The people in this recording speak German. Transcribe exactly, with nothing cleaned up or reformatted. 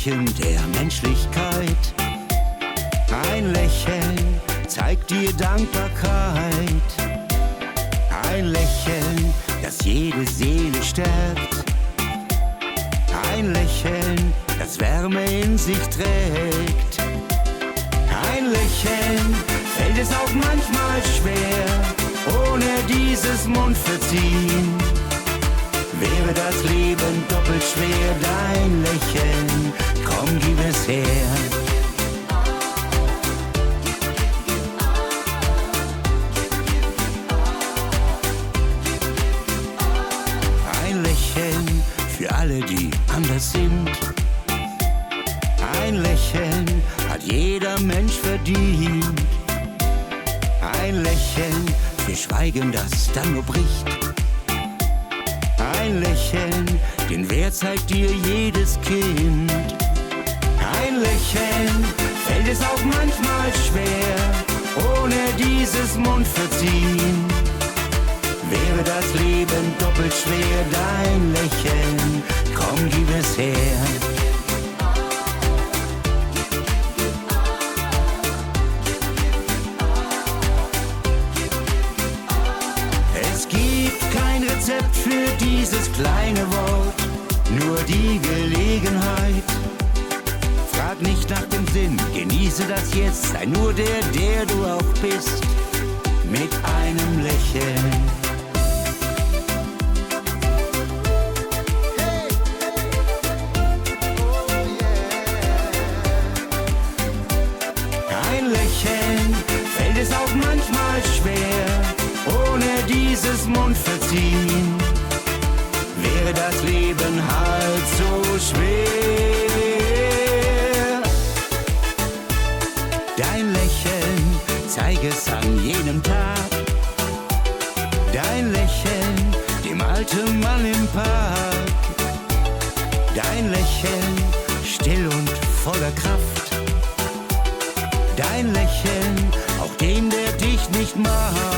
Zeichen der Menschlichkeit. Ein Lächeln zeigt dir Dankbarkeit. Ein Lächeln, das jede Seele stärkt. Ein Lächeln, das Wärme in sich trägt. Ein Lächeln fällt es auch manchmal schwer, ohne dieses Mundverziehen wäre das Leben doppelt schwer. Dein Lächeln, komm, gib es her. Ein Lächeln für alle, die anders sind. Ein Lächeln hat jeder Mensch verdient. Ein Lächeln für Schweigen, das dann nur bricht. Ein Lächeln, den Wert zeigt dir jedes Kind. Ein Lächeln fällt es auch manchmal schwer, ohne dieses Mundverziehen wäre das Leben doppelt schwer. Dein Lächeln, komm, gib es her. Es gibt kein Rezept für dieses kleine Wort, nur die Gelegenheit. Frag nicht nach dem Sinn, genieße das Jetzt, sei nur der, der du auch bist, mit einem Lächeln. Ein Lächeln fällt es auch manchmal schwer, ohne dieses Mundverziehen wäre das Leben halt so schwer. Dein Lächeln, zeig es an jedem Tag. Dein Lächeln, dem alten Mann im Park. Dein Lächeln, still und voller Kraft. Dein Lächeln, auch dem, der dich nicht mag.